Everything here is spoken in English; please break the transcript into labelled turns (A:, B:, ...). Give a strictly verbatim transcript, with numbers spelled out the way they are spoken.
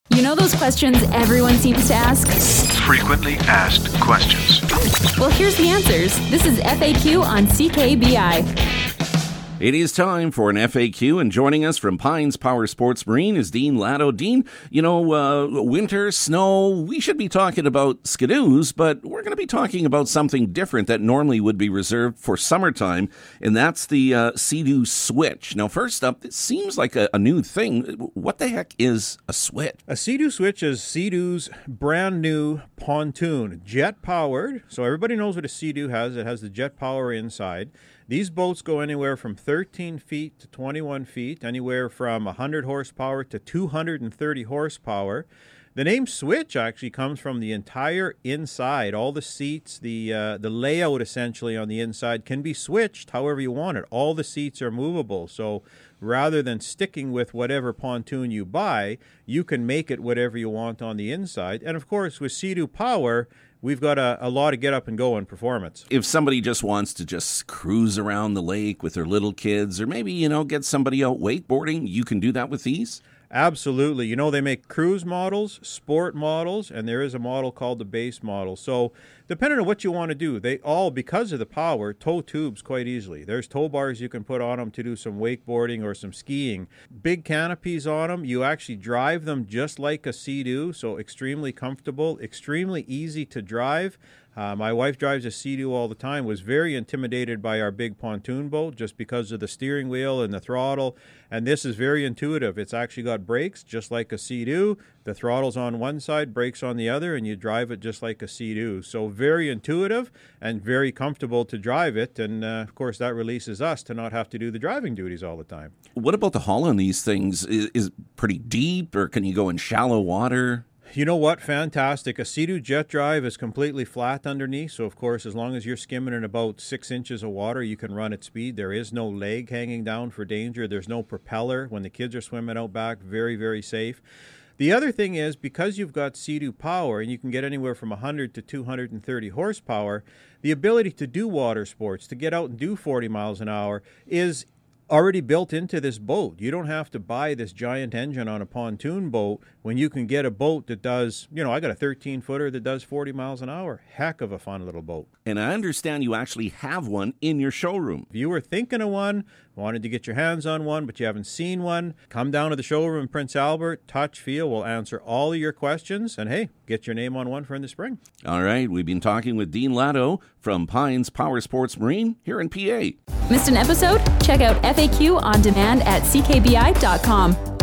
A: You know those questions everyone seems to ask?
B: Frequently asked questions.
A: Well, here's the answers. This is F A Q on C K B I.
C: It is time for an F A Q, and joining us from Pines Power Sports Marine is Dean Latto. Dean, you know, uh, winter, snow, we should be talking about skidoos, but we're going to be talking about something different that normally would be reserved for summertime, and that's the uh, Sea-Doo Switch. Now, first up, it seems like a, a new thing. What the heck is a switch?
D: A Sea-Doo Switch is Sea-Doo's brand new pontoon, jet-powered. So everybody knows what a Sea-Doo has. It has the jet power inside. These boats go anywhere from thirteen feet to twenty-one feet, anywhere from one hundred horsepower to two hundred thirty horsepower. The name Switch actually comes from the entire inside. All the seats, the uh, the layout essentially on the inside can be switched however you want it. All the seats are movable. So rather than sticking with whatever pontoon you buy, you can make it whatever you want on the inside. And of course, with Sea-Doo Power, we've got a, a lot of get up and go in performance.
C: If somebody just wants to just cruise around the lake with their little kids, or maybe, you know, get somebody out wakeboarding, you can do that with these?
D: Absolutely. You know, they make cruise models, sport models, and there is a model called the base model. So depending on what you want to do, they all, because of the power, tow tubes quite easily. There's tow bars you can put on them to do some wakeboarding or some skiing. Big canopies on them. You actually drive them just like a Sea-Doo, so extremely comfortable, extremely easy to drive. Uh, my wife drives a Sea-Doo all the time, was very intimidated by our big pontoon boat just because of the steering wheel and the throttle. And this is very intuitive. It's actually got brakes just like a Sea-Doo. The throttle's on one side, brakes on the other, and you drive it just like a Sea-Doo. So very intuitive and very comfortable to drive it. And, uh, of course, that releases us to not have to do the driving duties all the time.
C: What about the hull on these things? Is, is it pretty deep, or can you go in shallow water?
D: You know what? Fantastic. A Sea-Doo jet drive is completely flat underneath. So, of course, as long as you're skimming in about six inches of water, you can run at speed. There is no leg hanging down for danger. There's no propeller. When the kids are swimming out back, very, very safe. The other thing is, because you've got Sea-Doo Power, and you can get anywhere from one hundred to two hundred thirty horsepower, the ability to do water sports, to get out and do forty miles an hour, is already built into this boat. You don't have to buy this giant engine on a pontoon boat when you can get a boat that does, you know, I got a thirteen footer that does forty miles an hour. Heck of a fun little boat.
C: And I understand you actually have one in your showroom.
D: If you were thinking of one, wanted to get your hands on one, but you haven't seen one, come down to the showroom in Prince Albert, touch, feel. We'll answer all of your questions. And hey, get your name on one for in the spring.
C: All right. We've been talking with Dean Latto from Pines Power Sports Marine here in P A.
A: Missed an episode? Check out F A Q on demand at C K B I dot com.